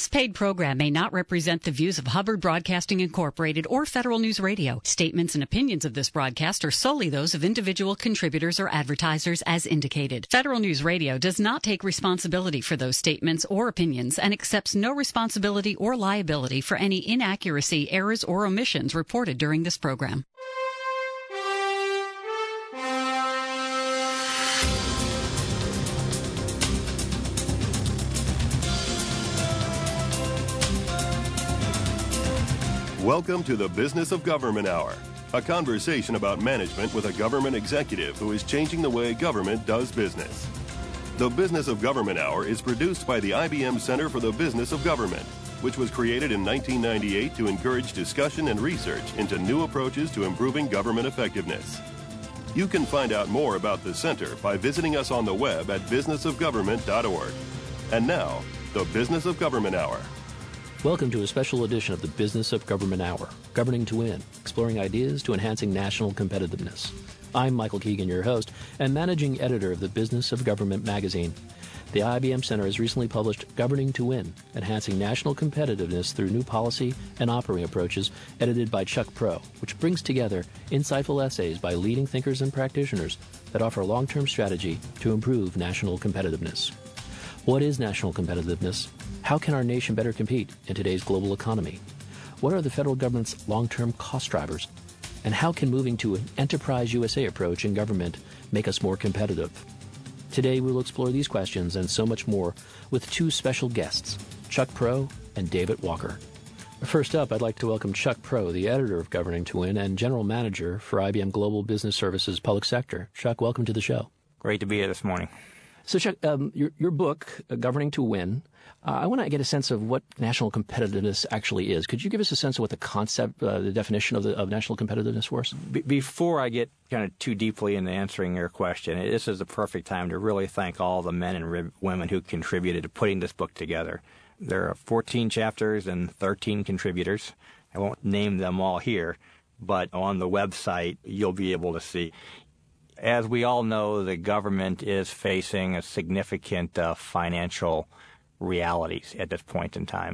This paid program may not represent the views of Hubbard Broadcasting Incorporated or Federal News Radio. Statements and opinions of this broadcast are solely those of individual contributors or advertisers as indicated. Federal News Radio does not take responsibility for those statements or opinions and accepts no responsibility or liability for any inaccuracy, errors, or omissions reported during this program. Welcome to the Business of Government Hour, a conversation about management with a government executive who is changing the way government does business. The Business of Government Hour is produced by the IBM Center for the Business of Government, which was created in 1998 to encourage discussion and research into new approaches to improving government effectiveness. You can find out more about the center by visiting us on the web at businessofgovernment.org. And now, the Business of Government Hour. Welcome to a special edition of the Business of Government Hour, Governing to Win, exploring ideas to enhancing national competitiveness. I'm Michael Keegan, your host and managing editor of the Business of Government magazine. The IBM Center has recently published Governing to Win, Enhancing National Competitiveness Through New Policy and Operating Approaches, edited by Chuck Prow, which brings together insightful essays by leading thinkers and practitioners that offer a long-term strategy to improve national competitiveness. What is national competitiveness? How can our nation better compete in today's global economy? What are the federal government's long-term cost drivers? And how can moving to an Enterprise USA approach in government make us more competitive? Today we will explore these questions and so much more with two special guests, Chuck Prow and David Walker. First up, I'd like to welcome Chuck Prow, the editor of Governing to Win and general manager for IBM Global Business Services Public Sector. Chuck, welcome to the show. Great to be here this morning. So, Chuck, your book, Governing to Win, I want to get a sense of what national competitiveness actually is. Could you give us a sense of what the concept, the definition of national competitiveness for us? Before I get kind of too deeply into answering your question, this is the perfect time to really thank all the men and women who contributed to putting this book together. There are 14 chapters and 13 contributors. I won't name them all here, but on the website you'll be able to see. As we all know, the government is facing a significant financial realities at this point in time.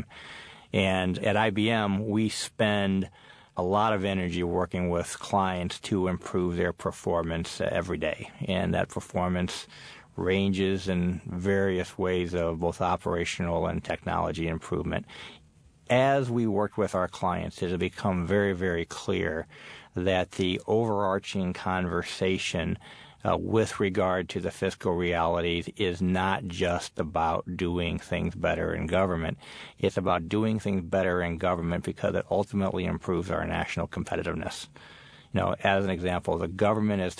And at IBM, we spend a lot of energy working with clients to improve their performance every day. And that performance ranges in various ways of both operational and technology improvement. As we worked with our clients, it has become very, very clear that the overarching conversation with regard to the fiscal realities is not just about doing things better in government. It's about doing things better in government because it ultimately improves our national competitiveness. You know, as an example, the government is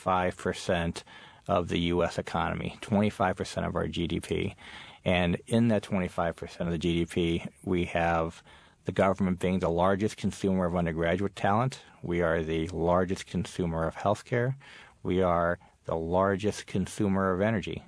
25% of the U.S. economy, 25% of our GDP. And in that 25% of the GDP, we have the government being the largest consumer of undergraduate talent. We are the largest consumer of healthcare. We are the largest consumer of energy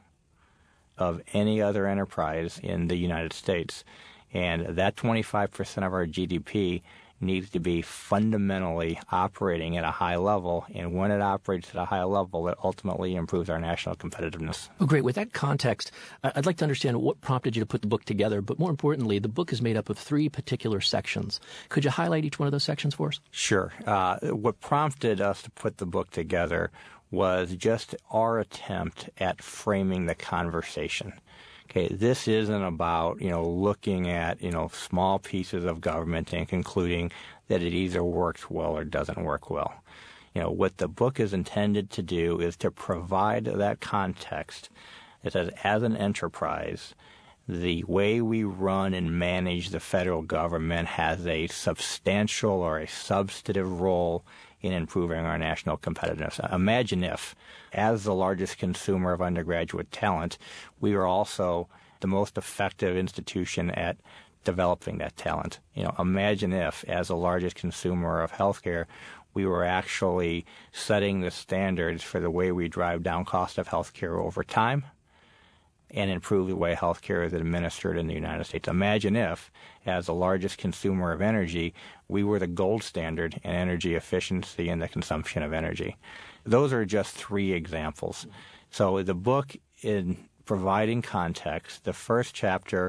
of any other enterprise in the United States. And that 25% of our GDP needs to be fundamentally operating at a high level. And when it operates at a high level, it ultimately improves our national competitiveness. Oh, great. With that context, I'd like to understand what prompted you to put the book together. But more importantly, the book is made up of three particular sections. Could you highlight each one of those sections for us? Sure. What prompted us to put the book together was just our attempt at framing the conversation. Okay, this isn't about, looking at, small pieces of government and concluding that it either works well or doesn't work well. What the book is intended to do is to provide that context that says, as an enterprise, the way we run and manage the federal government has a substantial or a substantive role in improving our national competitiveness. Imagine if, as the largest consumer of undergraduate talent, we were also the most effective institution at developing that talent. Imagine if, as the largest consumer of healthcare, we were actually setting the standards for the way we drive down cost of healthcare over time and improve the way healthcare is administered in the United States. Imagine if, as the largest consumer of energy, we were the gold standard in energy efficiency and the consumption of energy. Those are just three examples. So the book, in providing context, the first chapter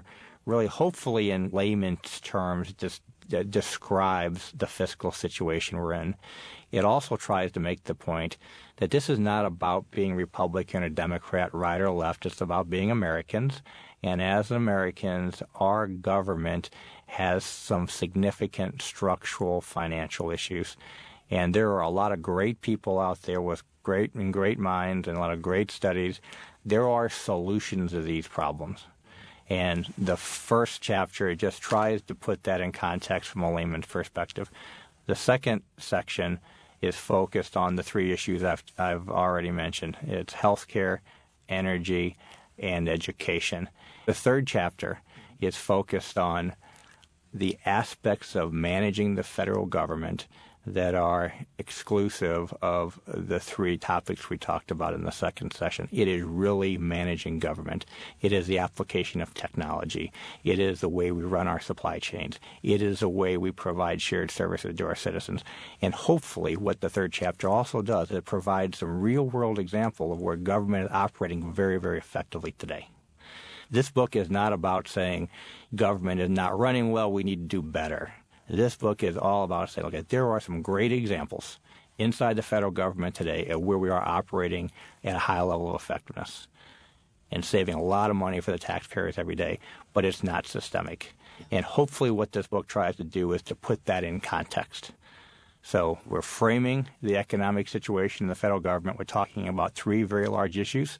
really, hopefully in layman's terms, just describes the fiscal situation we're in. It also tries to make the point that this is not about being Republican or Democrat, right or left. It's about being Americans. And as Americans, our government has some significant structural financial issues. And there are a lot of great people out there with great minds and a lot of great studies. There are solutions to these problems. And the first chapter just tries to put that in context from a layman's perspective. The second section is focused on the three issues I've already mentioned. It's healthcare, energy, and education. The third chapter is focused on the aspects of managing the federal government that are exclusive of the three topics we talked about in the second session. It is really managing government. It is the application of technology. It is the way we run our supply chains. It is the way we provide shared services to our citizens. And hopefully what the third chapter also does, it provides some real-world example of where government is operating very, very effectively today. This book is not about saying government is not running well, we need to do better. This book is all about saying, okay, there are some great examples inside the federal government today of where we are operating at a high level of effectiveness and saving a lot of money for the taxpayers every day, but it's not systemic. And hopefully what this book tries to do is to put that in context. So we're framing the economic situation in the federal government. We're talking about three very large issues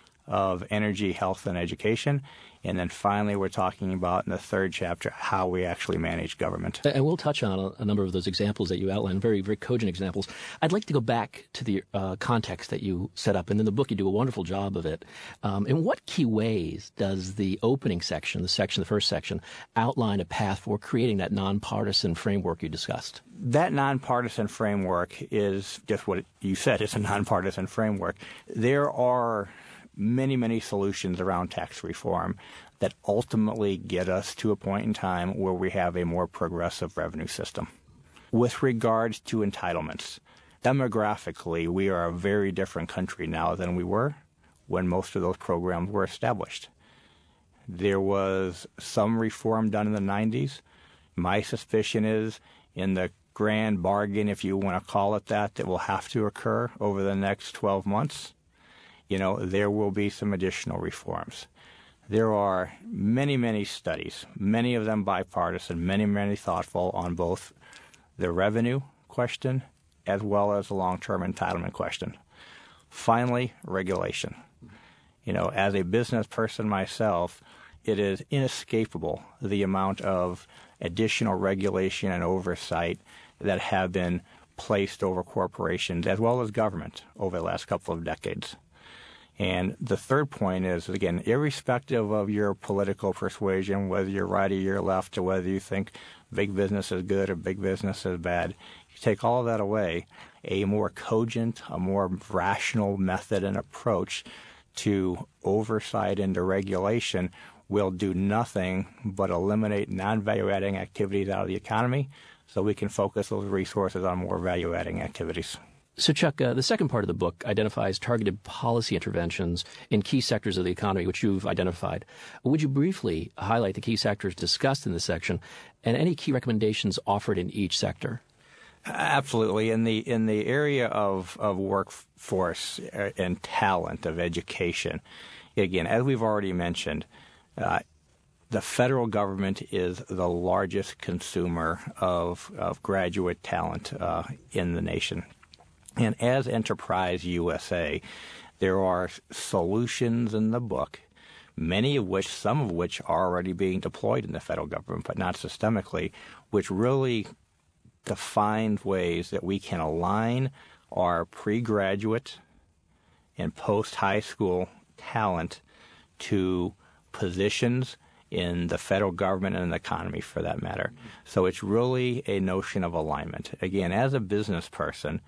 of energy, health, and education. And then finally, we're talking about in the third chapter how we actually manage government. And we'll touch on a number of those examples that you outlined, very, very cogent examples. I'd like to go back to the context that you set up. And in the book, you do a wonderful job of it. In what key ways does the opening section, the first section, outline a path for creating that nonpartisan framework you discussed? That nonpartisan framework is just what you said. It's a nonpartisan framework. There are many, many solutions around tax reform that ultimately get us to a point in time where we have a more progressive revenue system. With regards to entitlements, demographically, we are a very different country now than we were when most of those programs were established. There was some reform done in the 90s. My suspicion is in the grand bargain, if you want to call it that will have to occur over the next 12 months. There will be some additional reforms. There are many, many studies, many of them bipartisan, many, many thoughtful on both the revenue question as well as the long-term entitlement question. Finally, regulation. As a business person myself, it is inescapable the amount of additional regulation and oversight that have been placed over corporations as well as government over the last couple of decades. And the third point is, again, irrespective of your political persuasion, whether you're right or you're left, or whether you think big business is good or big business is bad, you take all of that away, a more cogent, a more rational method and approach to oversight and to regulation will do nothing but eliminate non-value-adding activities out of the economy so we can focus those resources on more value-adding activities. So, Chuck, the second part of the book identifies targeted policy interventions in key sectors of the economy, which you've identified. Would you briefly highlight the key sectors discussed in this section and any key recommendations offered in each sector? Absolutely. In the area of workforce and talent, of education, again, as we've already mentioned, the federal government is the largest consumer of graduate talent in the nation. And as Enterprise USA, there are solutions in the book, some of which are already being deployed in the federal government, but not systemically, which really define ways that we can align our pre-graduate and post-high school talent to positions in the federal government and the economy, for that matter. So it's really a notion of alignment. Again, as a business person,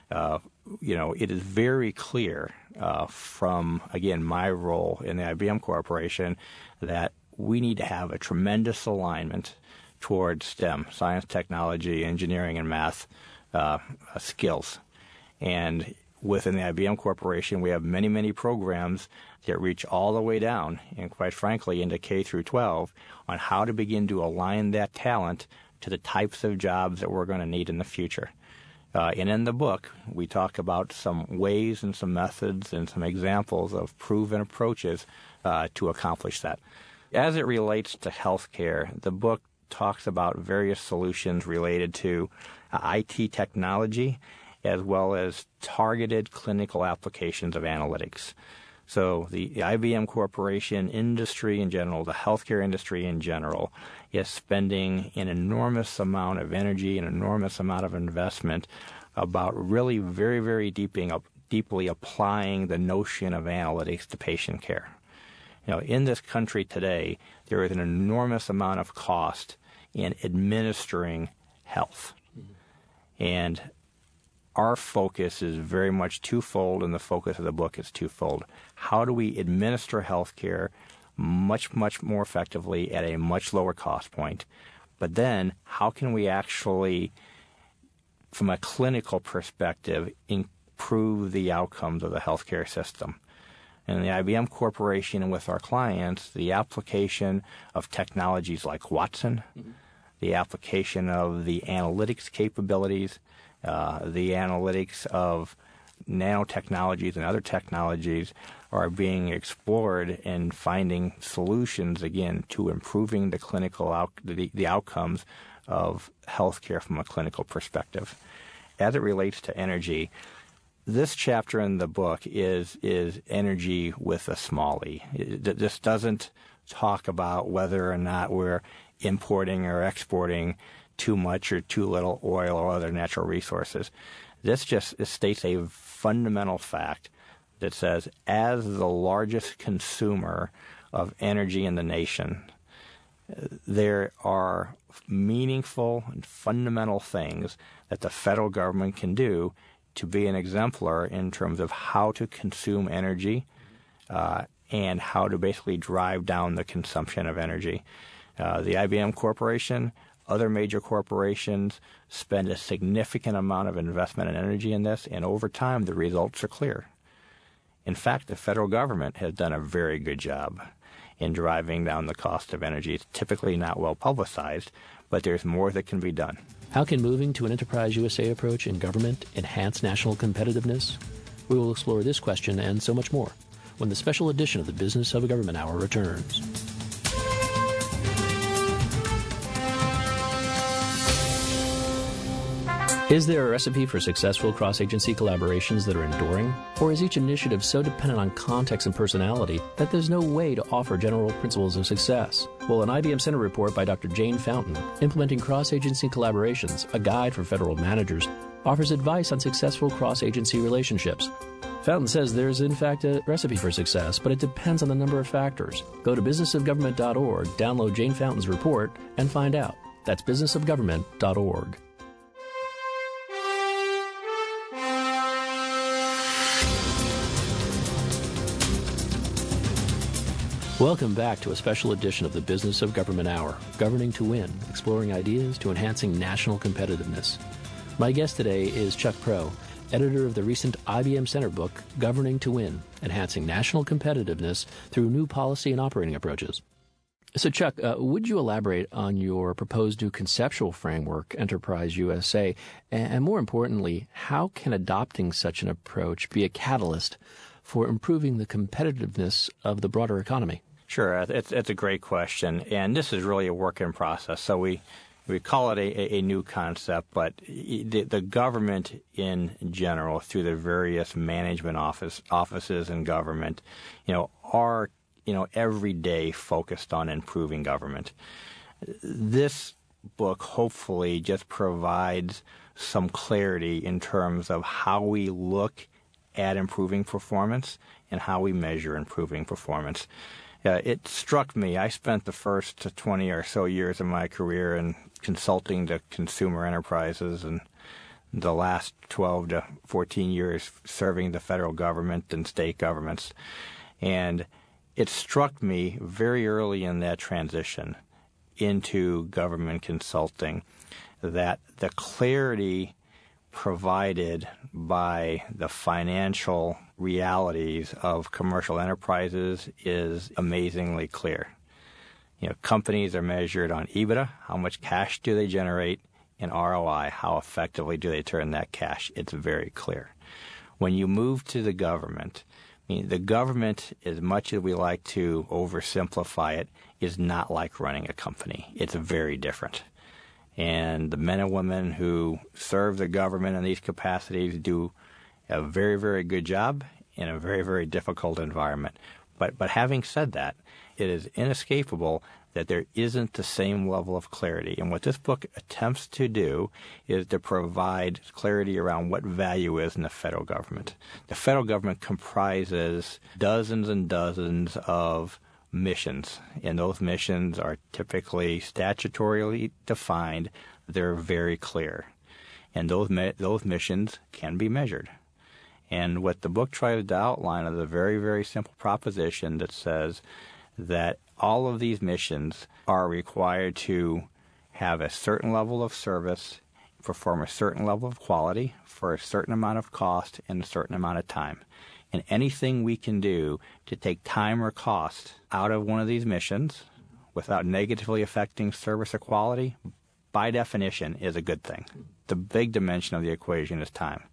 it is very clear from, again, my role in the IBM Corporation that we need to have a tremendous alignment towards STEM, science, technology, engineering, and math skills. And within the IBM Corporation, we have many, many programs that reach all the way down, and quite frankly, into K through 12, on how to begin to align that talent to the types of jobs that we're going to need in the future. And in the book, we talk about some ways and some methods and some examples of proven approaches to accomplish that. As it relates to healthcare, the book talks about various solutions related to IT technology as well as targeted clinical applications of analytics. So the IBM Corporation industry in general, the healthcare industry in general, is spending an enormous amount of energy, an enormous amount of investment about really very, very deeply applying the notion of analytics to patient care. In this country today, there is an enormous amount of cost in administering health. And our focus is very much twofold, and the focus of the book is twofold. How do we administer health care much, much more effectively at a much lower cost point? But then how can we actually, from a clinical perspective, improve the outcomes of the healthcare system? And the IBM Corporation and with our clients, the application of technologies like Watson, the application of the analytics capabilities, the analytics of nanotechnologies and other technologies are being explored and finding solutions, again, to improving the clinical the outcomes of healthcare from a clinical perspective. As it relates to energy, this chapter in the book is energy with a small e. This doesn't talk about whether or not we're importing or exporting too much or too little oil or other natural resources. This just states a fundamental fact that says, as the largest consumer of energy in the nation, there are meaningful and fundamental things that the federal government can do to be an exemplar in terms of how to consume energy and how to basically drive down the consumption of energy. The IBM Corporation, other major corporations spend a significant amount of investment and energy in this, and over time the results are clear. In fact, the federal government has done a very good job in driving down the cost of energy. It's typically not well publicized, but there's more that can be done. How can moving to an Enterprise USA approach in government enhance national competitiveness? We will explore this question and so much more when the special edition of the Business of Government Hour returns. Is there a recipe for successful cross-agency collaborations that are enduring? Or is each initiative so dependent on context and personality that there's no way to offer general principles of success? Well, an IBM Center report by Dr. Jane Fountain, Implementing Cross-Agency Collaborations, a guide for federal managers, offers advice on successful cross-agency relationships. Fountain says there's in fact a recipe for success, but it depends on a number of factors. Go to businessofgovernment.org, download Jane Fountain's report, and find out. That's businessofgovernment.org. Welcome back to a special edition of the Business of Government Hour, Governing to Win, exploring ideas to enhancing national competitiveness. My guest today is Chuck Prow, editor of the recent IBM Center book, Governing to Win, Enhancing National Competitiveness Through New Policy and Operating Approaches. So, Chuck, would you elaborate on your proposed new conceptual framework, Enterprise USA, and more importantly, how can adopting such an approach be a catalyst for improving the competitiveness of the broader economy? Sure. It's a great question, and this is really a work in process. So we call it a new concept, but the government in general, through the various management offices in government, are every day focused on improving government. This book hopefully just provides some clarity in terms of how we look at improving performance and how we measure improving performance. It struck me, I spent the first 20 or so years of my career in consulting to consumer enterprises and the last 12 to 14 years serving the federal government and state governments. And it struck me very early in that transition into government consulting that the clarity provided by the financial realities of commercial enterprises is amazingly clear. Companies are measured on EBITDA, how much cash do they generate, and ROI, how effectively do they turn that cash. It's very clear. When you move to the government, the government, as much as we like to oversimplify it, is not like running a company. It's very different. And the men and women who serve the government in these capacities do a very, very good job in a very, very difficult environment. But having said that, it is inescapable that there isn't the same level of clarity. And what this book attempts to do is to provide clarity around what value is in the federal government. The federal government comprises dozens and dozens of missions, and those missions are typically statutorily defined. They're very clear, and those missions can be measured. And what the book tries to outline is a very, very simple proposition that says that all of these missions are required to have a certain level of service, perform a certain level of quality for a certain amount of cost in a certain amount of time. And anything we can do to take time or cost out of one of these missions without negatively affecting service or quality, by definition, is a good thing. The big dimension of the equation is time.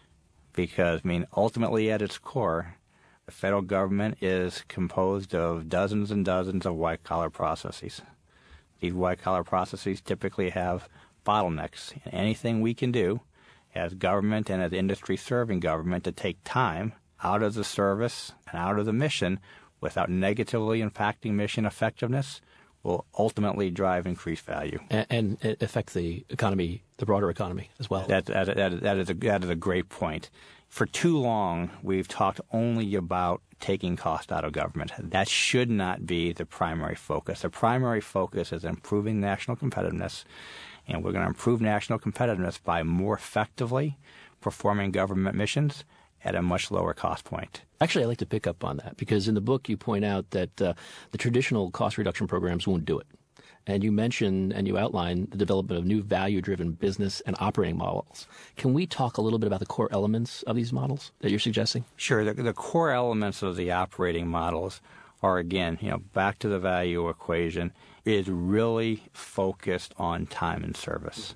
Because, ultimately at its core, the federal government is composed of dozens and dozens of white-collar processes. These white-collar processes typically have bottlenecks. And anything we can do as government and as industry serving government to take time out of the service and out of the mission without negatively impacting mission effectiveness will ultimately drive increased value. And affect the economy, the broader economy as well. That is a great point. For too long, we've talked only about taking cost out of government. That should not be the primary focus. The primary focus is improving national competitiveness, and we're going to improve national competitiveness by more effectively performing government missions at a much lower cost point. Actually, I'd like to pick up on that because in the book you point out that the traditional cost reduction programs won't do it. And you mention and you outline the development of new value-driven business and operating models. Can we talk a little bit about the core elements of these models that you're suggesting? Sure. The core elements of the operating models are, again, back to the value equation, is really focused on time and service.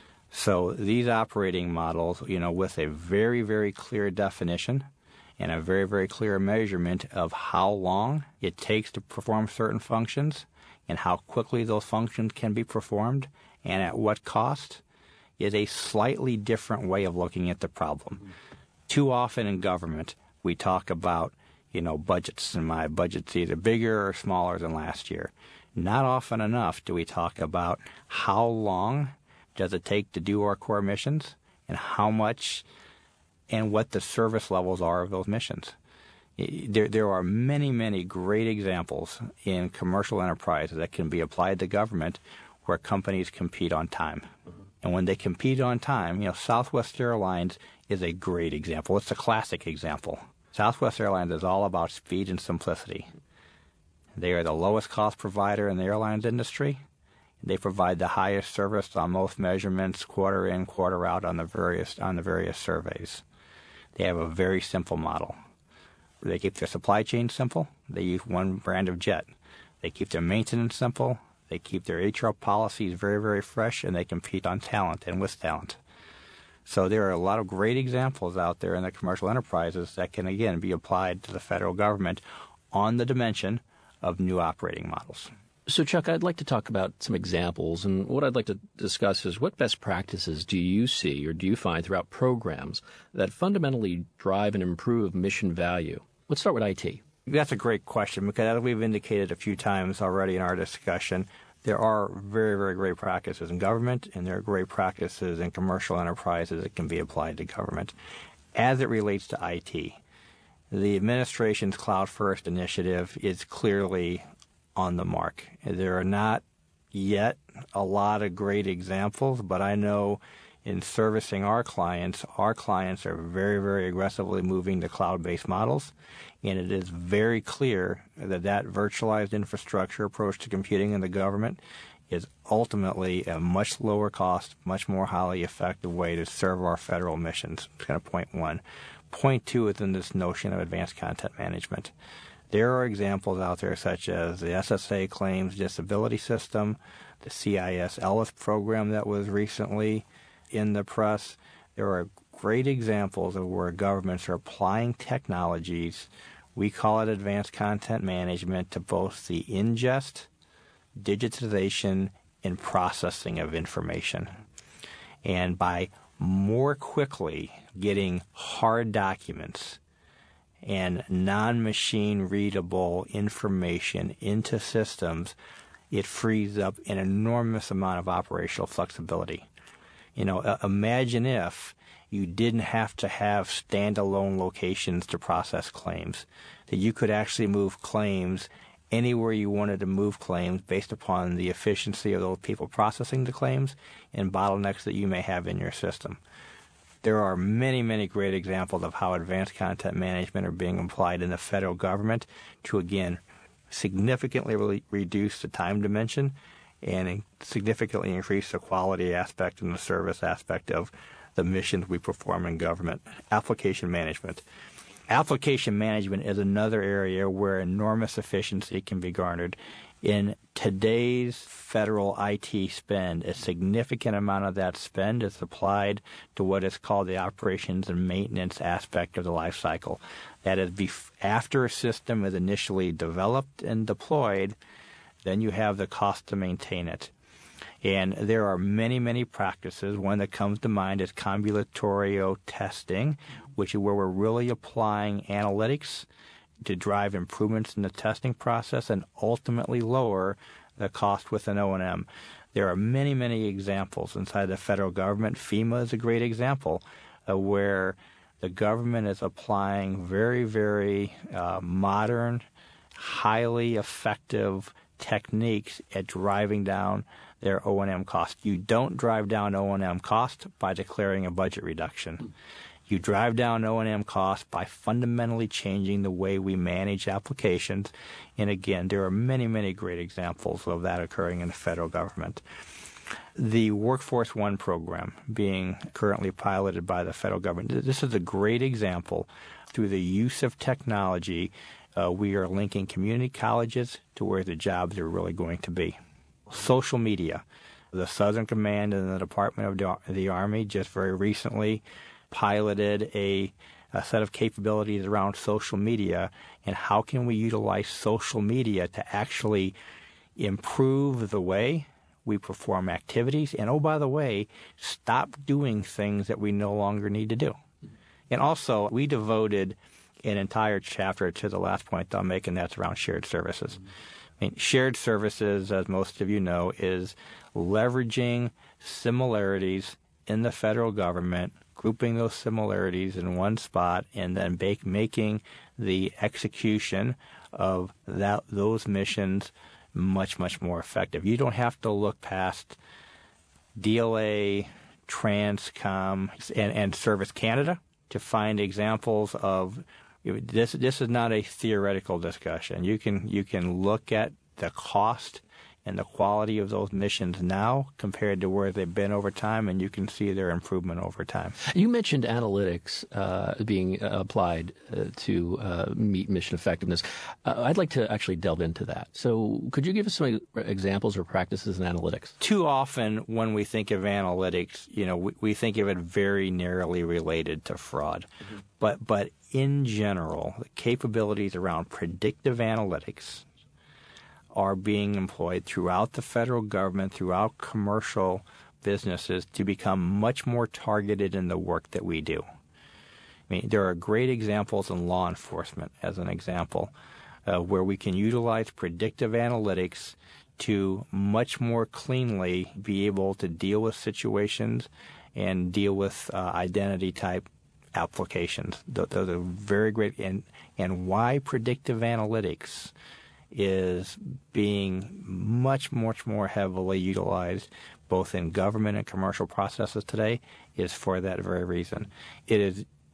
So these operating models, with a very, very clear definition and a very, very clear measurement of how long it takes to perform certain functions and how quickly those functions can be performed and at what cost, is a slightly different way of looking at the problem. Mm-hmm. Too often in government, we talk about, budgets, and my budget's either bigger or smaller than last year. Not often enough do we talk about how long does it take to do our core missions and how much and what the service levels are of those missions. There are many, many great examples in commercial enterprises that can be applied to government where companies compete on time. Mm-hmm. And when they compete on time, Southwest Airlines is a great example. It's a classic example. Southwest Airlines is all about speed and simplicity. They are the lowest cost provider in the airlines industry. They provide the highest service on most measurements, quarter in, quarter out on the various surveys. They have a very simple model. They keep their supply chain simple. They use one brand of jet. They keep their maintenance simple. They keep their HR policies very, very fresh, and they compete on talent and with talent. So there are a lot of great examples out there in the commercial enterprises that can, again, be applied to the federal government on the dimension of new operating models. So, Chuck, I'd like to talk about some examples, and what I'd like to discuss is what best practices do you see or do you find throughout programs that fundamentally drive and improve mission value? Let's start with IT. That's a great question because, as we've indicated a few times already in our discussion, there are very, very great practices in government, and there are great practices in commercial enterprises that can be applied to government. As it relates to IT, the administration's Cloud First initiative is clearly on the mark. There are not yet a lot of great examples, but I know in servicing our clients are very, very aggressively moving to cloud-based models, and it is very clear that virtualized infrastructure approach to computing in the government is ultimately a much lower cost, much more highly effective way to serve our federal missions. That's kind of point one. Point two is in this notion of advanced content management. There are examples out there such as the SSA Claims Disability System, the CIS ELIF program that was recently in the press. There are great examples of where governments are applying technologies. We call it advanced content management to both the ingest, digitization, and processing of information. And by more quickly getting hard documents and non-machine readable information into systems, it frees up an enormous amount of operational flexibility. Imagine if you didn't have to have standalone locations to process claims, that you could actually move claims anywhere you wanted to move claims based upon the efficiency of those people processing the claims and bottlenecks that you may have in your system. There are many, many great examples of how advanced content management are being applied in the federal government to, again, significantly reduce the time dimension and significantly increase the quality aspect and the service aspect of the missions we perform in government. Application management. Application management is another area where enormous efficiency can be garnered. In today's federal IT spend, a significant amount of that spend is applied to what is called the operations and maintenance aspect of the life cycle. That is, after a system is initially developed and deployed, then you have the cost to maintain it. And there are many, many practices. One that comes to mind is combinatorial testing, which is where we're really applying analytics to drive improvements in the testing process and ultimately lower the cost with an O&M. There are many, many examples inside the federal government. FEMA is a great example where the government is applying very, very modern, highly effective techniques at driving down their O&M cost. You don't drive down O&M cost by declaring a budget reduction. You drive down O&M costs by fundamentally changing the way we manage applications. And again, there are many, many great examples of that occurring in the federal government. The Workforce One program being currently piloted by the federal government, this is a great example. Through the use of technology, we are linking community colleges to where the jobs are really going to be. Social media. The Southern Command and the Department of the Army just very recently piloted a set of capabilities around social media, and how can we utilize social media to actually improve the way we perform activities, and, oh, by the way, stop doing things that we no longer need to do. And also, we devoted an entire chapter to the last point I'll make, and that's around shared services. I mean, shared services, as most of you know, is leveraging similarities in the federal government, grouping those similarities in one spot, and then making the execution of those missions much, much more effective. You don't have to look past DLA, Transcom, and Service Canada to find examples of this. This is not a theoretical discussion. You can look at the cost and the quality of those missions now compared to where they've been over time, and you can see their improvement over time. You mentioned analytics being applied to meet mission effectiveness. I'd like to actually delve into that. So could you give us some examples or practices in analytics? Too often when we think of analytics, we think of it very narrowly related to fraud. Mm-hmm. But in general, the capabilities around predictive analytics are being employed throughout the federal government, throughout commercial businesses, to become much more targeted in the work that we do. I mean, there are great examples in law enforcement, as an example, where we can utilize predictive analytics to much more cleanly be able to deal with situations and deal with identity-type applications. Those are very great. And why predictive analytics is being much, much more heavily utilized both in government and commercial processes today is for that very reason. It is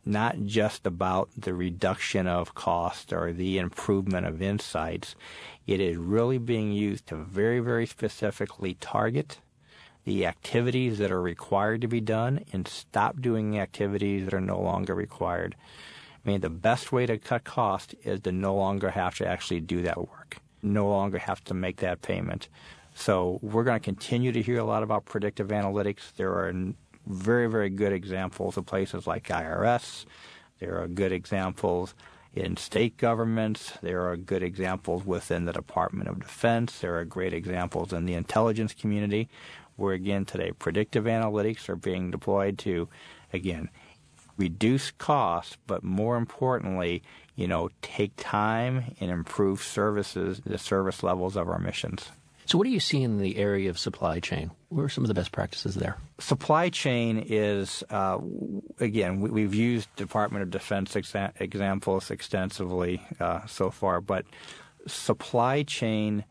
not just about the reduction of cost or the improvement of insights. It is really being used to very, very specifically target the activities that are required to be done and stop doing the activities that are no longer required. I mean, the best way to cut cost is to no longer have to actually do that work, no longer have to make that payment. So we're going to continue to hear a lot about predictive analytics. There are very, very good examples of places like IRS. There are good examples in state governments. There are good examples within the Department of Defense. There are great examples in the intelligence community where, again, today predictive analytics are being deployed to, again, reduce costs, but more importantly, take time and improve the service levels of our missions. So what do you see in the area of supply chain? What are some of the best practices there? Supply chain is, again, we've used Department of Defense examples extensively so far, but supply chain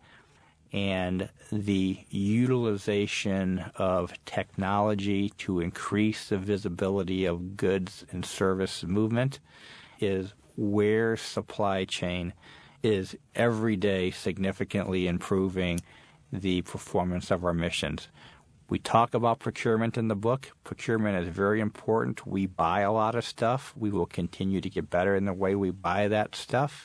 and the utilization of technology to increase the visibility of goods and service movement is where supply chain is every day significantly improving the performance of our missions. We talk about procurement in the book. Procurement is very important. We buy a lot of stuff. We will continue to get better in the way we buy that stuff.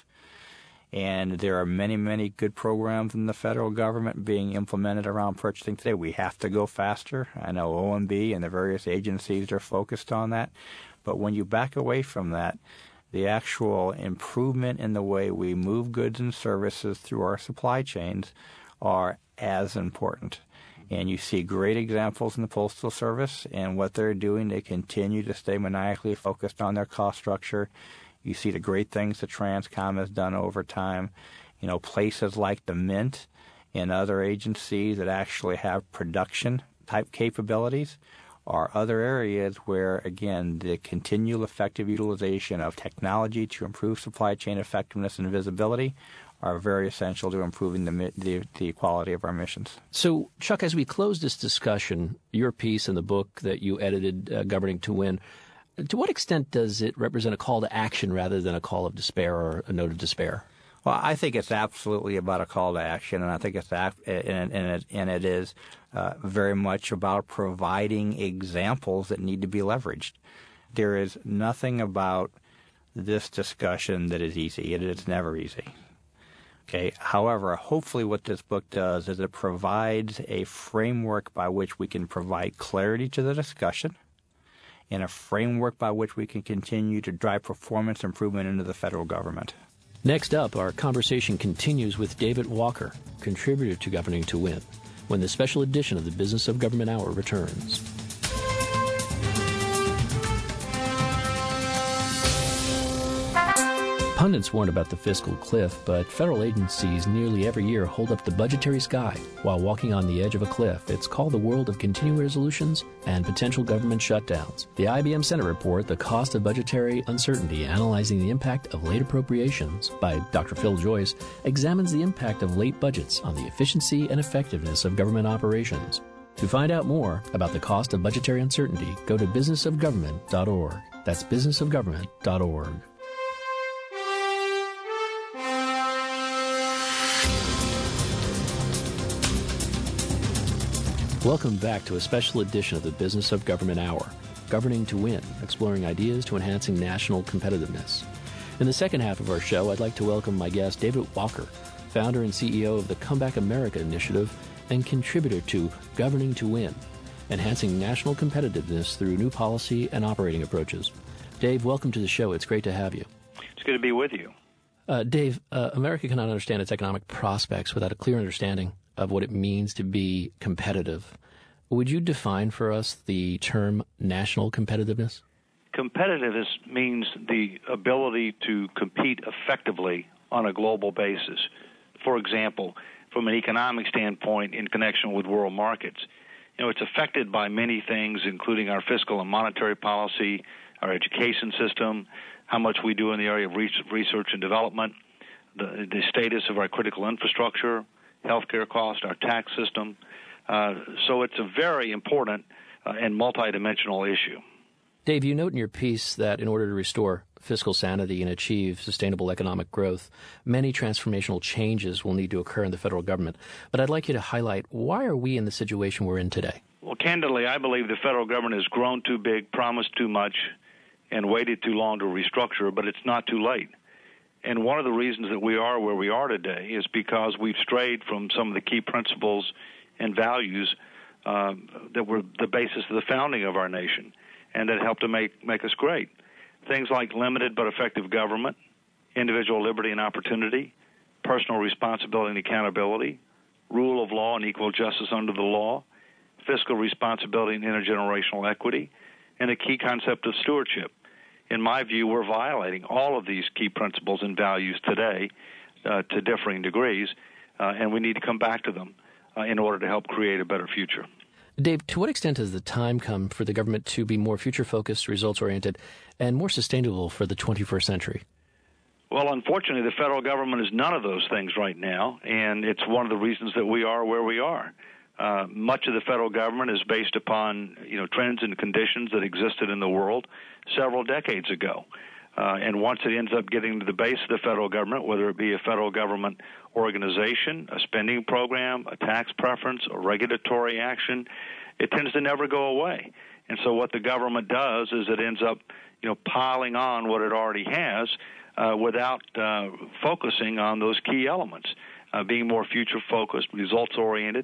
And there are many, many good programs in the federal government being implemented around purchasing today. We have to go faster. I know OMB and the various agencies are focused on that. But when you back away from that, the actual improvement in the way we move goods and services through our supply chains are as important. And you see great examples in the Postal Service and what they're doing. They continue to stay maniacally focused on their cost structure. You see the great things that Transcom has done over time. Places like the Mint and other agencies that actually have production-type capabilities are other areas where, again, the continual effective utilization of technology to improve supply chain effectiveness and visibility are very essential to improving the quality of our missions. So, Chuck, as we close this discussion, your piece in the book that you edited, Governing to Win, to what extent does it represent a call to action rather than a call of despair or a note of despair? Well, I think it's absolutely about a call to action, and I think it is very much about providing examples that need to be leveraged. There is nothing about this discussion that is easy. It's never easy. Okay. However, hopefully what this book does is it provides a framework by which we can provide clarity to the discussion and a framework by which we can continue to drive performance improvement into the federal government. Next up, our conversation continues with David Walker, contributor to Governing to Win, when the special edition of the Business of Government Hour returns. Pundits warn about the fiscal cliff, but federal agencies nearly every year hold up the budgetary sky while walking on the edge of a cliff. It's called the world of continuing resolutions and potential government shutdowns. The IBM Senate report, The Cost of Budgetary Uncertainty, Analyzing the Impact of Late Appropriations, by Dr. Phil Joyce, examines the impact of late budgets on the efficiency and effectiveness of government operations. To find out more about the cost of budgetary uncertainty, go to businessofgovernment.org. That's businessofgovernment.org. Welcome back to a special edition of the Business of Government Hour, Governing to Win, exploring ideas to enhancing national competitiveness. In the second half of our show, I'd like to welcome my guest, David Walker, founder and CEO of the Comeback America Initiative and contributor to Governing to Win, enhancing national competitiveness through new policy and operating approaches. Dave, welcome to the show. It's great to have you. It's good to be with you. Dave, America cannot understand its economic prospects without a clear understanding of what it means to be competitive. Would you define for us the term national competitiveness? Competitiveness means the ability to compete effectively on a global basis. For example, from an economic standpoint in connection with world markets, it's affected by many things, including our fiscal and monetary policy, our education system, how much we do in the area of research and development, the status of our critical infrastructure, healthcare cost, our tax system. So it's a very important and multidimensional issue. Dave, you note in your piece that in order to restore fiscal sanity and achieve sustainable economic growth, many transformational changes will need to occur in the federal government. But I'd like you to highlight, why are we in the situation we're in today? Well, candidly, I believe the federal government has grown too big, promised too much, and waited too long to restructure, but it's not too late. And one of the reasons that we are where we are today is because we've strayed from some of the key principles and values that were the basis of the founding of our nation and that helped to make us great. Things like limited but effective government, individual liberty and opportunity, personal responsibility and accountability, rule of law and equal justice under the law, fiscal responsibility and intergenerational equity, and the key concept of stewardship. In my view, we're violating all of these key principles and values today to differing degrees, and we need to come back to them in order to help create a better future. Dave, to what extent has the time come for the government to be more future-focused, results-oriented, and more sustainable for the 21st century? Well, unfortunately, the federal government is none of those things right now, and it's one of the reasons that we are where we are. Much of the federal government is based upon trends and conditions that existed in the world several decades ago. And once it ends up getting to the base of the federal government, whether it be a federal government organization, a spending program, a tax preference, a regulatory action, it tends to never go away. And so what the government does is it ends up piling on what it already has without focusing on those key elements, being more future-focused, results-oriented,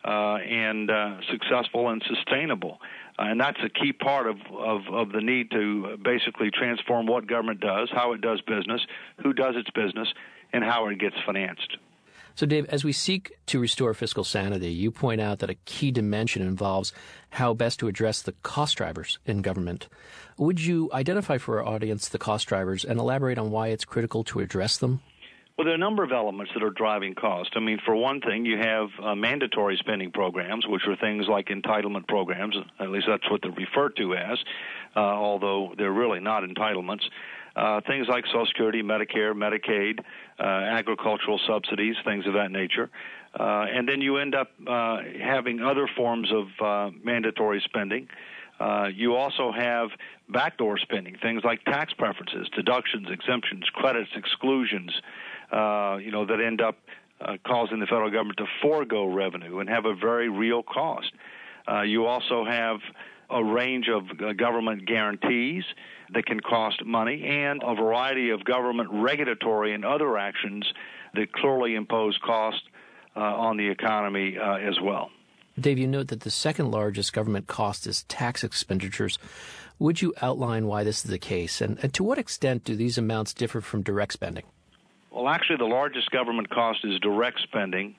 and successful and sustainable. And that's a key part of the need to basically transform what government does, how it does business, who does its business, and how it gets financed. So, Dave, as we seek to restore fiscal sanity, you point out that a key dimension involves how best to address the cost drivers in government. Would you identify for our audience the cost drivers and elaborate on why it's critical to address them? Well, there are a number of elements that are driving cost. I mean, for one thing, you have mandatory spending programs, which are things like entitlement programs. At least that's what they're referred to as, although they're really not entitlements. Things like Social Security, Medicare, Medicaid, agricultural subsidies, things of that nature. And then you end up having other forms of mandatory spending. You also have backdoor spending, things like tax preferences, deductions, exemptions, credits, exclusions, that end up causing the federal government to forego revenue and have a very real cost. You also have a range of government guarantees that can cost money and a variety of government regulatory and other actions that clearly impose cost on the economy as well. Dave, you note that the second largest government cost is tax expenditures. Would you outline why this is the case, and to what extent do these amounts differ from direct spending? Well, actually, the largest government cost is direct spending,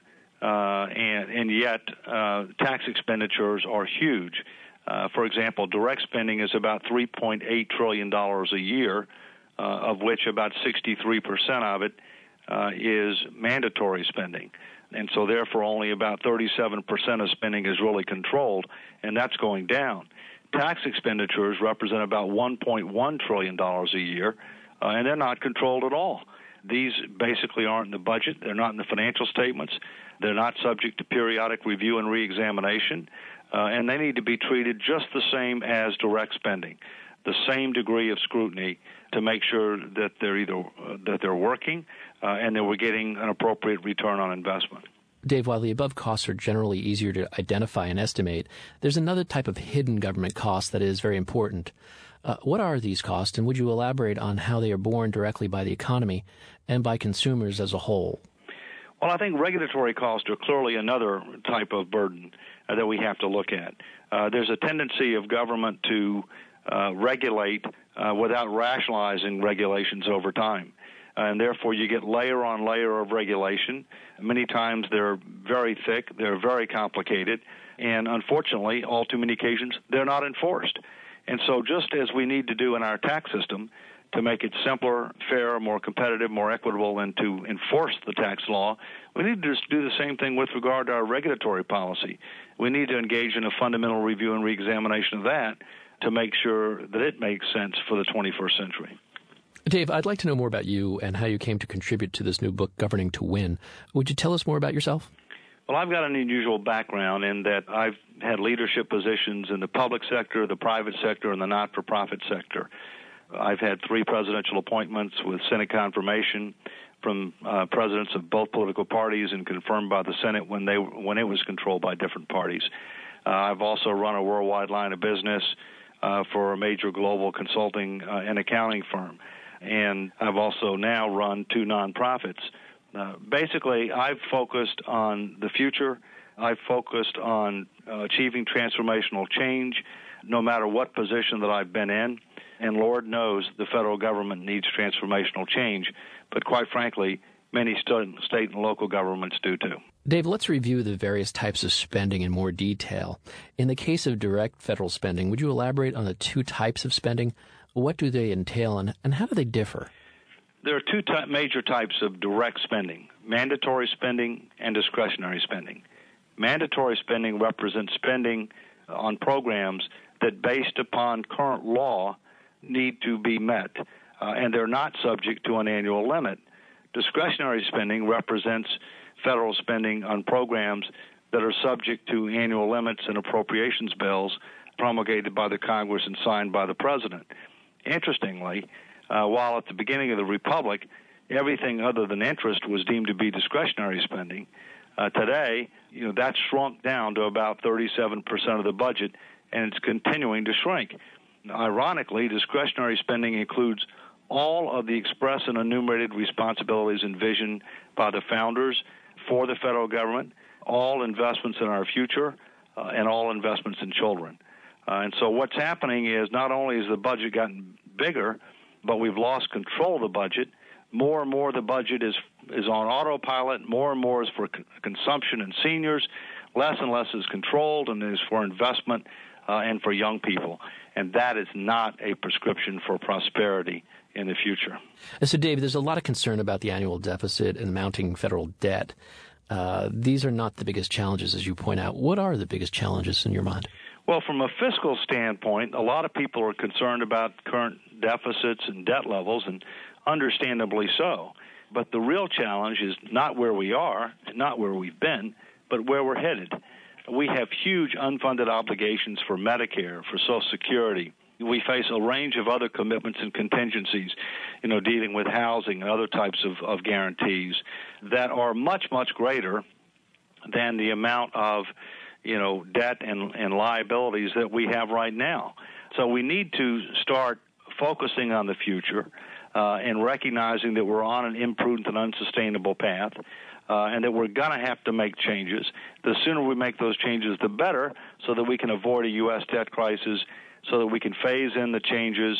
and yet tax expenditures are huge. For example, direct spending is about $3.8 trillion a year, of which about 63% of it is mandatory spending. And so therefore only about 37% of spending is really controlled, and that's going down. Tax expenditures represent about $1.1 trillion a year, and they're not controlled at all. These basically aren't in the budget. They're not in the financial statements. They're not subject to periodic review and reexamination, and they need to be treated just the same as direct spending, the same degree of scrutiny to make sure that they're working and that we're getting an appropriate return on investment. Dave, while the above costs are generally easier to identify and estimate, there's another type of hidden government cost that is very important. What are these costs, and would you elaborate on how they are borne directly by the economy and by consumers as a whole? Well, I think regulatory costs are clearly another type of burden that we have to look at. There's a tendency of government to regulate without rationalizing regulations over time. And therefore, you get layer on layer of regulation. Many times they're very thick, they're very complicated, and unfortunately, all too many occasions, they're not enforced. And so just as we need to do in our tax system to make it simpler, fairer, more competitive, more equitable, and to enforce the tax law, we need to just do the same thing with regard to our regulatory policy. We need to engage in a fundamental review and reexamination of that to make sure that it makes sense for the 21st century. Dave, I'd like to know more about you and how you came to contribute to this new book, Governing to Win. Would you tell us more about yourself? Well, I've got an unusual background in that I've had leadership positions in the public sector, the private sector, and the not-for-profit sector. I've had 3 presidential appointments with Senate confirmation from presidents of both political parties and confirmed by the Senate when it was controlled by different parties. I've also run a worldwide line of business for a major global consulting and accounting firm. And I've also now run 2 nonprofits. Basically, I've focused on the future. I've focused on achieving transformational change no matter what position that I've been in. And Lord knows the federal government needs transformational change. But quite frankly, many state and local governments do too. Dave, let's review the various types of spending in more detail. In the case of direct federal spending, would you elaborate on the 2 types of spending? What do they entail, and how do they differ? There are 2 major types of direct spending, mandatory spending and discretionary spending. Mandatory spending represents spending on programs that, based upon current law, need to be met, and they're not subject to an annual limit. Discretionary spending represents federal spending on programs that are subject to annual limits and appropriations bills promulgated by the Congress and signed by the President. Interestingly, while at the beginning of the Republic, everything other than interest was deemed to be discretionary spending, today, that's shrunk down to about 37% of the budget, and it's continuing to shrink. Ironically, discretionary spending includes all of the express and enumerated responsibilities envisioned by the founders for the federal government, all investments in our future, and all investments in children. And so what's happening is not only has the budget gotten bigger, but we've lost control of the budget. More and more the budget is on autopilot. More and more is for consumption and seniors. Less and less is controlled and is for investment and for young people. And that is not a prescription for prosperity in the future. So, Dave, there's a lot of concern about the annual deficit and mounting federal debt. These are not the biggest challenges, as you point out. What are the biggest challenges in your mind? Well, from a fiscal standpoint, a lot of people are concerned about current deficits and debt levels, and understandably so. But the real challenge is not where we are, not where we've been, but where we're headed. We have huge unfunded obligations for Medicare, for Social Security. We face a range of other commitments and contingencies, dealing with housing and other types of guarantees that are much, much greater than the amount of, debt and liabilities that we have right now. So we need to start focusing on the future and recognizing that we're on an imprudent and unsustainable path. And that we're going to have to make changes. The sooner we make those changes, the better, so that we can avoid a U.S. debt crisis, so that we can phase in the changes,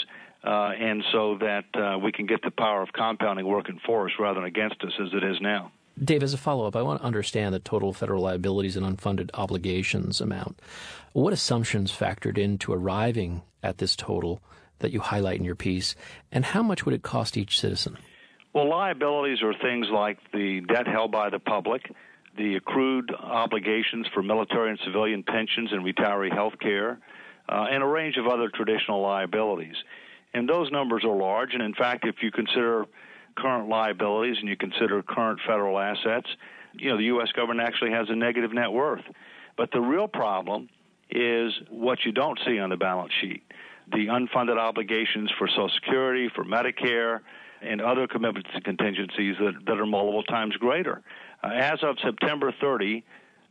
and so that we can get the power of compounding working for us rather than against us as it is now. Dave, as a follow-up, I want to understand the total federal liabilities and unfunded obligations amount. What assumptions factored into arriving at this total that you highlight in your piece, and how much would it cost each citizen? Well, liabilities are things like the debt held by the public, the accrued obligations for military and civilian pensions and retiree health care, and a range of other traditional liabilities. And those numbers are large, and in fact, if you consider current liabilities and you consider current federal assets, the U.S. government actually has a negative net worth. But the real problem is what you don't see on the balance sheet, the unfunded obligations for Social Security, for Medicare, and other commitments and contingencies that are multiple times greater. As of September 30,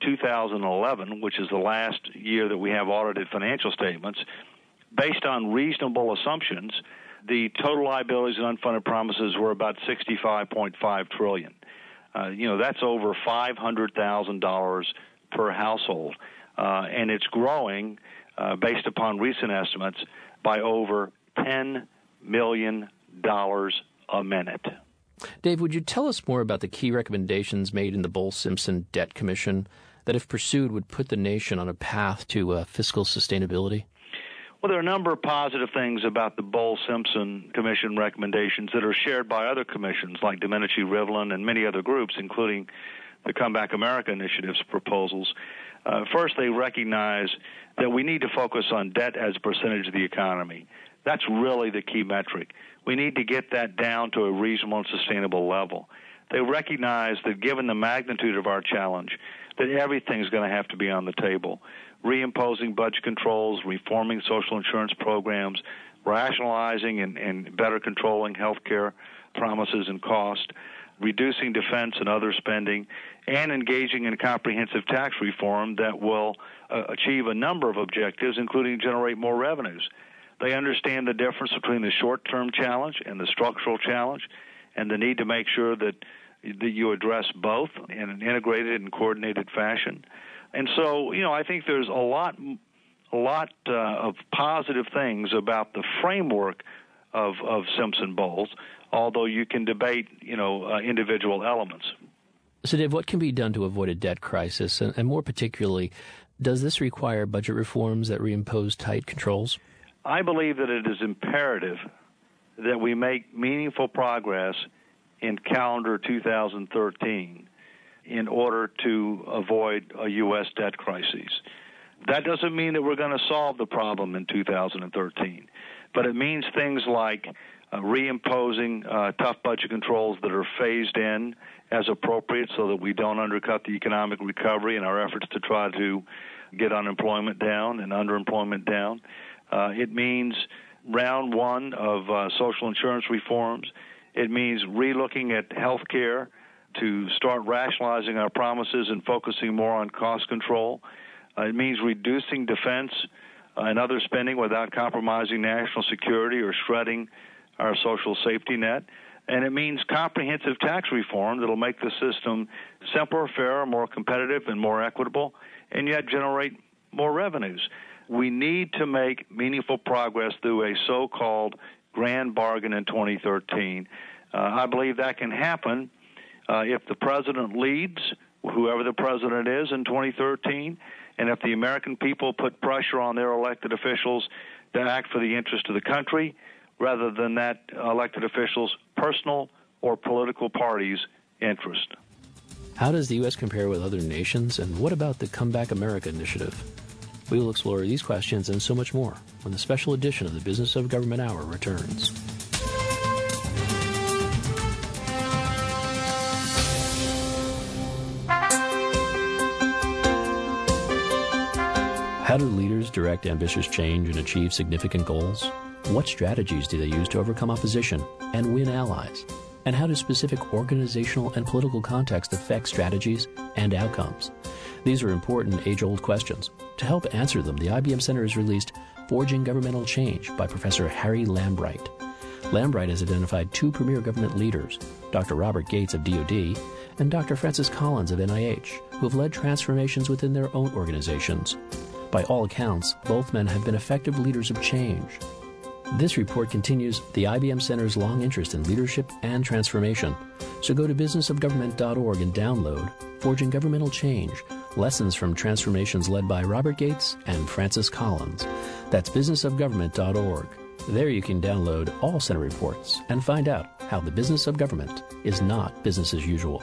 2011, which is the last year that we have audited financial statements, based on reasonable assumptions, the total liabilities and unfunded promises were about $65.5 trillion. That's over $500,000 per household, and it's growing, based upon recent estimates, by over $10 million a minute. Dave, would you tell us more about the key recommendations made in the Bowles-Simpson Debt Commission that, if pursued, would put the nation on a path to fiscal sustainability? Well, there are a number of positive things about the Bowles-Simpson Commission recommendations that are shared by other commissions like Domenici-Rivlin and many other groups, including the Comeback America Initiative's proposals. First, they recognize that we need to focus on debt as a percentage of the economy. That's really the key metric. We need to get that down to a reasonable and sustainable level. They recognize that given the magnitude of our challenge, that everything's going to have to be on the table. Reimposing budget controls, reforming social insurance programs, rationalizing and better controlling health care promises and cost, reducing defense and other spending, and engaging in comprehensive tax reform that will achieve a number of objectives, including generate more revenues. They understand the difference between the short-term challenge and the structural challenge, and the need to make sure that you address both in an integrated and coordinated fashion. And so, I think there's a lot of positive things about the framework of Simpson-Bowles, although you can debate, individual elements. So, Dave, what can be done to avoid a debt crisis? And more particularly, does this require budget reforms that reimpose tight controls? I believe that it is imperative that we make meaningful progress in calendar 2013 in order to avoid a U.S. debt crisis. That doesn't mean that we're going to solve the problem in 2013, but it means things like reimposing tough budget controls that are phased in as appropriate so that we don't undercut the economic recovery in our efforts to try to get unemployment down and underemployment down. It means round one of social insurance reforms. It means relooking at health care to start rationalizing our promises and focusing more on cost control. It means reducing defense and other spending without compromising national security or shredding our social safety net. And it means comprehensive tax reform that will make the system simpler, fairer, more competitive, and more equitable, and yet generate more revenues. We need to make meaningful progress through a so-called grand bargain in 2013. I believe that can happen if the president leads, whoever the president is, in 2013, and if the American people put pressure on their elected officials to act for the interest of the country rather than that elected officials' personal or political party's interest. How does the U.S. compare with other nations, and what about the Comeback America initiative? We will explore these questions and so much more when the special edition of the Business of Government Hour returns. How do leaders direct ambitious change and achieve significant goals? What strategies do they use to overcome opposition and win allies? And how does specific organizational and political context affect strategies and outcomes? These are important age-old questions. To help answer them, the IBM Center has released Forging Governmental Change by Professor Harry Lambright. Lambright has identified two premier government leaders, Dr. Robert Gates of DoD and Dr. Francis Collins of NIH, who have led transformations within their own organizations. By all accounts, both men have been effective leaders of change. This report continues the IBM Center's long interest in leadership and transformation. So go to businessofgovernment.org and download Forging Governmental Change, Lessons from Transformations led by Robert Gates and Francis Collins. That's businessofgovernment.org. There you can download all Center reports and find out how the business of government is not business as usual.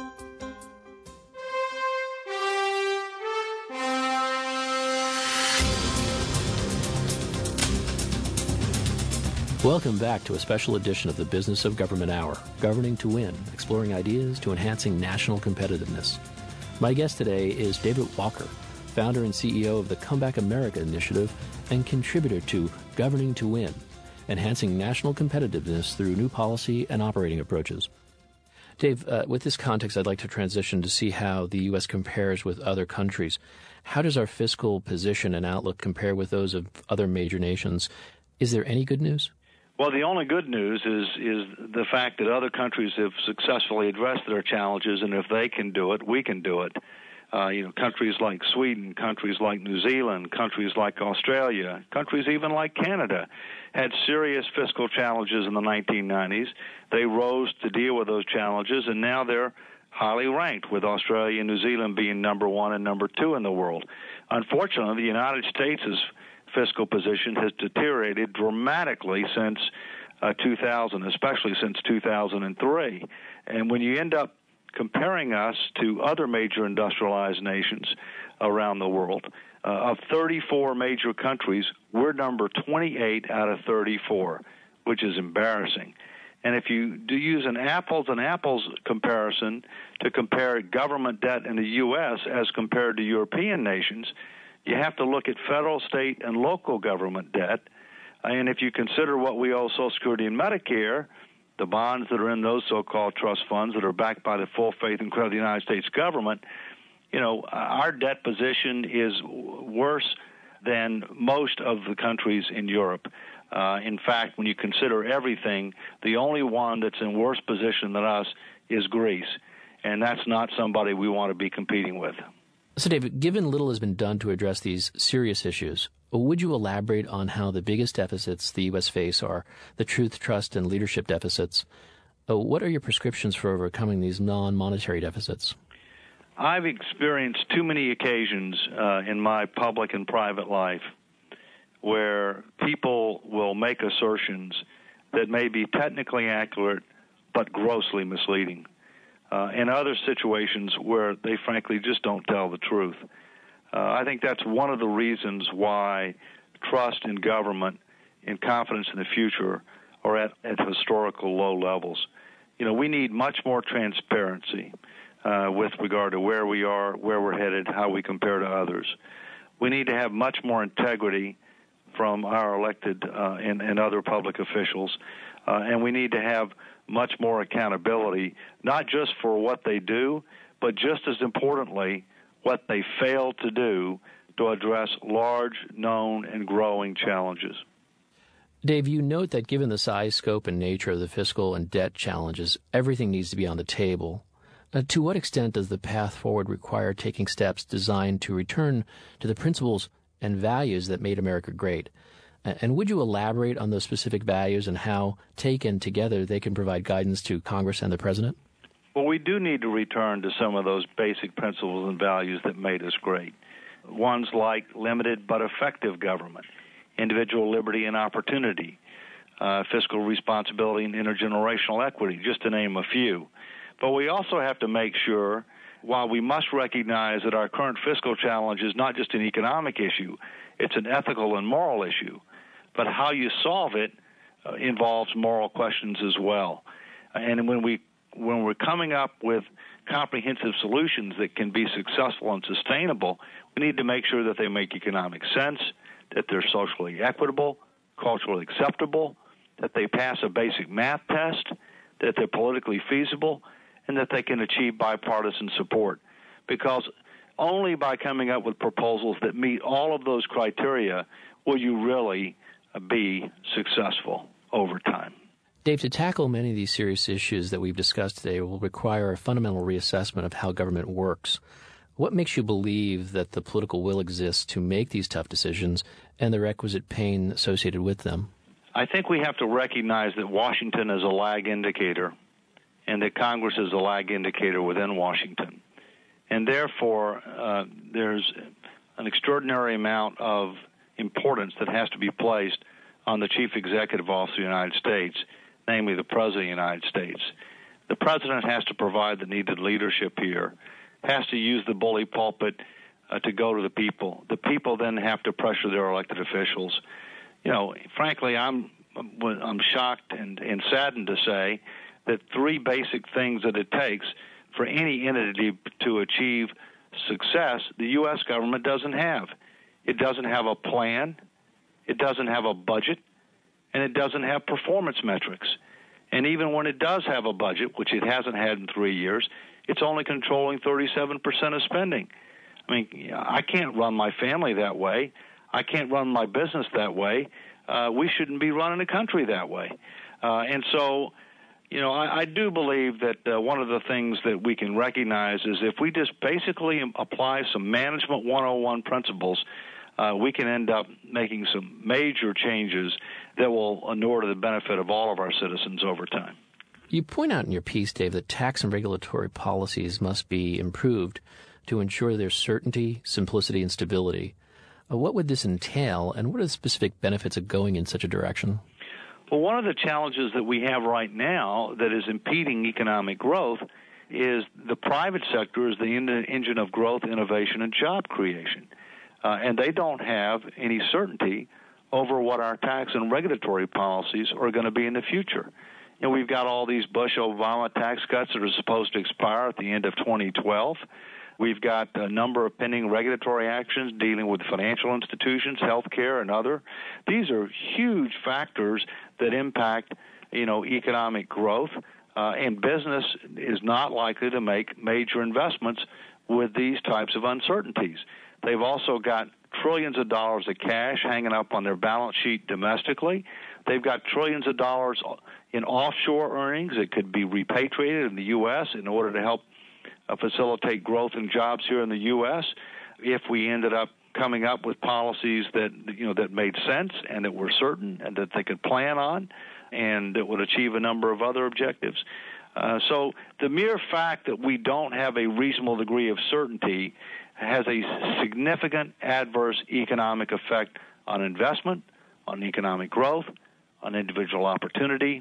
Welcome back to a special edition of the Business of Government Hour, Governing to Win, exploring ideas to enhancing national competitiveness. My guest today is David Walker, founder and CEO of the Comeback America Initiative and contributor to Governing to Win, enhancing national competitiveness through new policy and operating approaches. Dave, with this context, I'd like to transition to see how the U.S. compares with other countries. How does our fiscal position and outlook compare with those of other major nations? Is there any good news? Well, the only good news is the fact that other countries have successfully addressed their challenges, and if they can do it, we can do it. Countries like Sweden, countries like New Zealand, countries like Australia, countries even like Canada had serious fiscal challenges in the 1990s. They rose to deal with those challenges, and now they're highly ranked, with Australia and New Zealand being number one and number two in the world. Unfortunately, the United States' fiscal position has deteriorated dramatically since 2000, especially since 2003. And when you end up comparing us to other major industrialized nations around the world, of 34 major countries, we're number 28 out of 34, which is embarrassing. And if you do use an apples-and-apples comparison to compare government debt in the U.S. as compared to European nations, you have to look at federal, state, and local government debt. And if you consider what we owe Social Security and Medicare, the bonds that are in those so-called trust funds that are backed by the full faith and credit of the United States government, our debt position is worse than most of the countries in Europe. In fact, when you consider everything, the only one that's in worse position than us is Greece, and that's not somebody we want to be competing with. So, David, given little has been done to address these serious issues, would you elaborate on how the biggest deficits the U.S. face are the truth, trust, and leadership deficits? What are your prescriptions for overcoming these non-monetary deficits? I've experienced too many occasions in my public and private life where people will make assertions that may be technically accurate but grossly misleading. In other situations where they frankly just don't tell the truth. I think that's one of the reasons why trust in government and confidence in the future are at historical low levels. We need much more transparency with regard to where we are, where we're headed, how we compare to others. We need to have much more integrity from our elected and other public officials, and we need to have much more accountability, not just for what they do, but just as importantly, what they fail to do to address large, known, and growing challenges. Dave, you note that given the size, scope, and nature of the fiscal and debt challenges, everything needs to be on the table. To what extent does the path forward require taking steps designed to return to the principles and values that made America great? And would you elaborate on those specific values and how, taken together, they can provide guidance to Congress and the President? Well, we do need to return to some of those basic principles and values that made us great. Ones like limited but effective government, individual liberty and opportunity, fiscal responsibility and intergenerational equity, just to name a few. But we also have to make sure, while we must recognize that our current fiscal challenge is not just an economic issue, it's an ethical and moral issue. But how you solve it involves moral questions as well. And when we're coming up with comprehensive solutions that can be successful and sustainable, we need to make sure that they make economic sense, that they're socially equitable, culturally acceptable, that they pass a basic math test, that they're politically feasible, and that they can achieve bipartisan support. Because only by coming up with proposals that meet all of those criteria will you really be successful over time. Dave, to tackle many of these serious issues that we've discussed today will require a fundamental reassessment of how government works. What makes you believe that the political will exists to make these tough decisions and the requisite pain associated with them? I think we have to recognize that Washington is a lag indicator and that Congress is a lag indicator within Washington. And therefore, there's an extraordinary amount of importance that has to be placed on the Chief Executive Officer of the United States, namely the President of the United States. The President has to provide the needed leadership here, has to use the bully pulpit to go to the people. The people then have to pressure their elected officials. Frankly, I'm shocked and saddened to say that three basic things that it takes for any entity to achieve success, the U.S. government doesn't have. It doesn't have a plan, it doesn't have a budget, and it doesn't have performance metrics. And even when it does have a budget, which it hasn't had in 3 years, it's only controlling 37% of spending. I mean, I can't run my family that way. I can't run my business that way. We shouldn't be running a country that way. And so, I do believe that one of the things that we can recognize is if we just basically apply some Management 101 principles, we can end up making some major changes that will inure to the benefit of all of our citizens over time. You point out in your piece, Dave, that tax and regulatory policies must be improved to ensure there's certainty, simplicity, and stability. What would this entail, and what are the specific benefits of going in such a direction? Well, one of the challenges that we have right now that is impeding economic growth is the private sector is the engine of growth, innovation, and job creation. And they don't have any certainty over what our tax and regulatory policies are going to be in the future. And we've got all these Bush-Obama tax cuts that are supposed to expire at the end of 2012. We've got a number of pending regulatory actions dealing with financial institutions, healthcare, and other. These are huge factors that impact, economic growth, and business is not likely to make major investments with these types of uncertainties. They've also got trillions of dollars of cash hanging up on their balance sheet domestically. They've got trillions of dollars in offshore earnings that could be repatriated in the U.S. in order to help facilitate growth and jobs here in the U.S. if we ended up coming up with policies that made sense and that were certain and that they could plan on and that would achieve a number of other objectives. So the mere fact that we don't have a reasonable degree of certainty has a significant adverse economic effect on investment, on economic growth, on individual opportunity,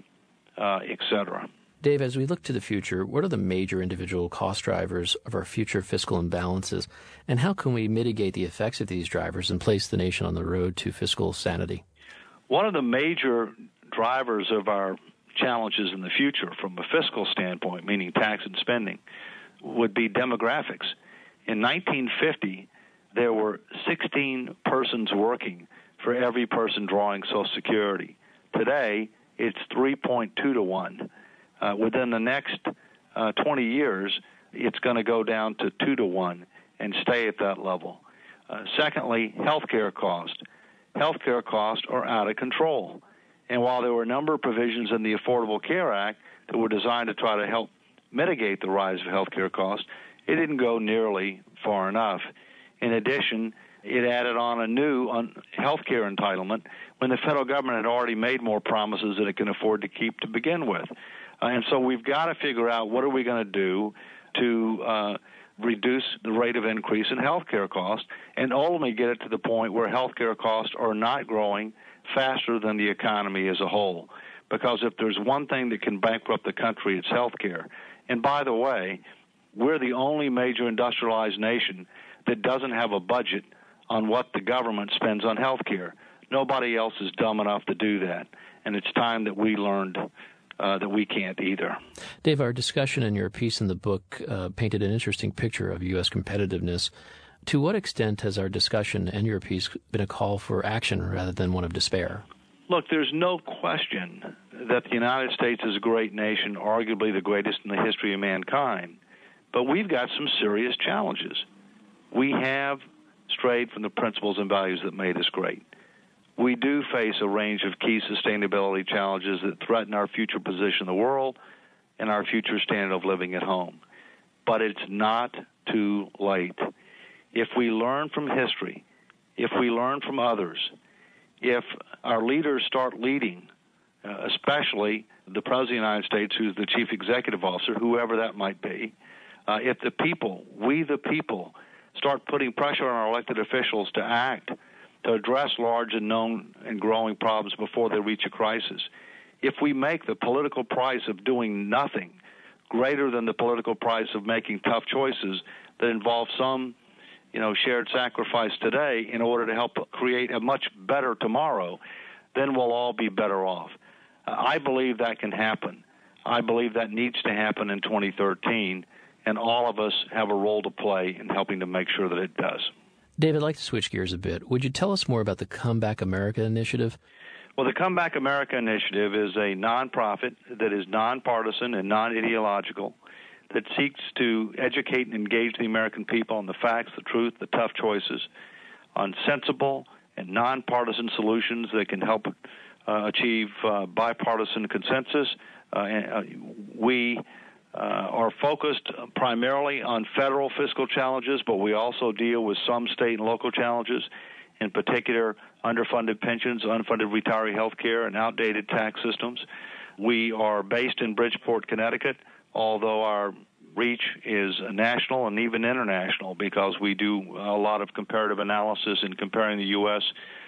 et cetera. Dave, as we look to the future, what are the major individual cost drivers of our future fiscal imbalances, and how can we mitigate the effects of these drivers and place the nation on the road to fiscal sanity? One of the major drivers of our challenges in the future from a fiscal standpoint, meaning tax and spending, would be demographics. In 1950, there were 16 persons working for every person drawing Social Security. Today, it's 3.2 to 1. Within the next 20 years, it's going to go down to 2 to 1 and stay at that level. Secondly, healthcare costs. Healthcare costs are out of control. And while there were a number of provisions in the Affordable Care Act that were designed to try to help mitigate the rise of healthcare costs, it didn't go nearly far enough. In addition, it added on a new healthcare entitlement when the federal government had already made more promises than it can afford to keep to begin with. And so we've got to figure out what are we going to do to reduce the rate of increase in healthcare costs and ultimately get it to the point where healthcare costs are not growing faster than the economy as a whole. Because if there's one thing that can bankrupt the country, it's healthcare. And by the way, we're the only major industrialized nation that doesn't have a budget on what the government spends on healthcare. Nobody else is dumb enough to do that. And it's time that we learned that we can't either. Dave, our discussion in your piece in the book painted an interesting picture of U.S. competitiveness. To what extent has our discussion and your piece been a call for action rather than one of despair? Look, there's no question that the United States is a great nation, arguably the greatest in the history of mankind. But we've got some serious challenges. We have strayed from the principles and values that made us great. We do face a range of key sustainability challenges that threaten our future position in the world and our future standard of living at home. But it's not too late. If we learn from history, if we learn from others, if our leaders start leading, especially the President of the United States, who's the Chief Executive Officer, whoever that might be, if the people, we the people, start putting pressure on our elected officials to act, to address large and known and growing problems before they reach a crisis. If we make the political price of doing nothing greater than the political price of making tough choices that involve some, shared sacrifice today in order to help create a much better tomorrow, then we'll all be better off. I believe that can happen. I believe that needs to happen in 2013, and all of us have a role to play in helping to make sure that it does. David, I'd like to switch gears a bit. Would you tell us more about the Comeback America Initiative? Well, the Comeback America Initiative is a nonprofit that is nonpartisan and non-ideological that seeks to educate and engage the American people on the facts, the truth, the tough choices, on sensible and nonpartisan solutions that can help achieve bipartisan consensus. We are focused primarily on federal fiscal challenges, but we also deal with some state and local challenges, in particular underfunded pensions, unfunded retiree health care, and outdated tax systems. We are based in Bridgeport, Connecticut, although our reach is national and even international because we do a lot of comparative analysis in comparing the U.S.